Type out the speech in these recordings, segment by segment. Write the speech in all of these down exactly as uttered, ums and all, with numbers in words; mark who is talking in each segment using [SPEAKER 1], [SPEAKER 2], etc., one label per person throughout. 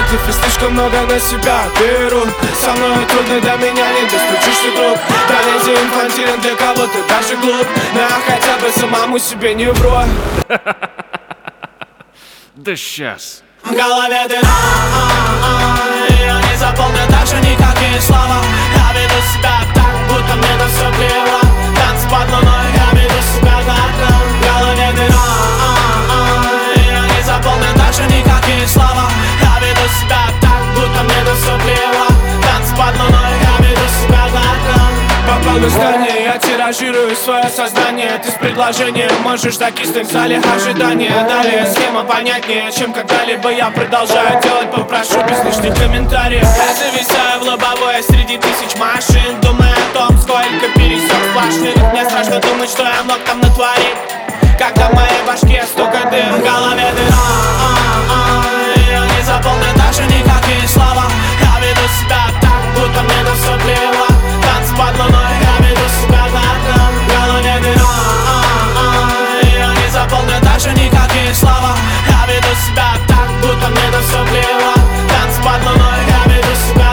[SPEAKER 1] Типа слишком много на себя берут. Со мной трудно, до меня не достучишься, друг. Таланте инфантилен, для кого-то даже глуп. Но я хотя бы самому себе не вру.
[SPEAKER 2] Да сейчас.
[SPEAKER 1] В голове дыра, ее не заполнят даже никакие слова. Я веду себя так, будто мне на все плевать. Танцы под луной, я веду себя так. В голове дыра, ее не заполнят даже никакие слова. Я веду себя так, будто мне на все плевать. Танцы под луной, я веду себя так. Попал в здание, я тиражирую свое сознание. Ты с предложением можешь закиснуть в зале ожидания. Далее схема понятнее, чем когда-либо. Я продолжаю делать, попрошу без лишних комментариев. Я зависаю в лобовое среди тысяч машин, думая о том, сколько пересек сплошных. Мне страшно думать, что я мог там натворить, когда в моей башке столько дым. В голове дыра, ее не заполнят даже никакие слова. Я веду себя так, будто мне на все плевать. Танцы под луной, я веду себя так. В голове дыра, ее не заполнят даже никакие слова. Я веду себя так, будто мне на все плевать. Танцы под луной, я веду себя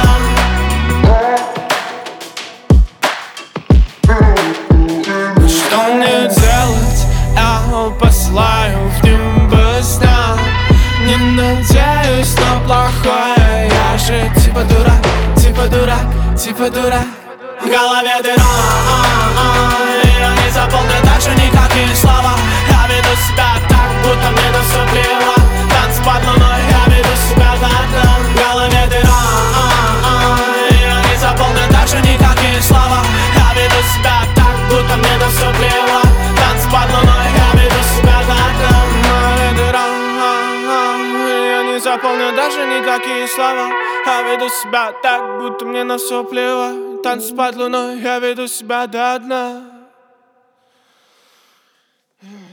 [SPEAKER 1] так. Что мне делать? Я посылаю в небо сна. Не надеюсь на плохое. Я же типа дурак, типа дурак, типа дурак. В голове дыра, ее не заполнят даже никакие слова. Я веду себя так, будто мне на все плевать. Танцы под луной, я веду себя так. В голове дыра, ее не заполнят даже никакие слова. Я веду себя так, будто мне на все плевать. Танцы под луной, я веду себя так. В голове дыра, ее не заполнят даже никакие слова. Я веду себя так, будто мне на все плевать. Танцы под луной, я веду себя до дна.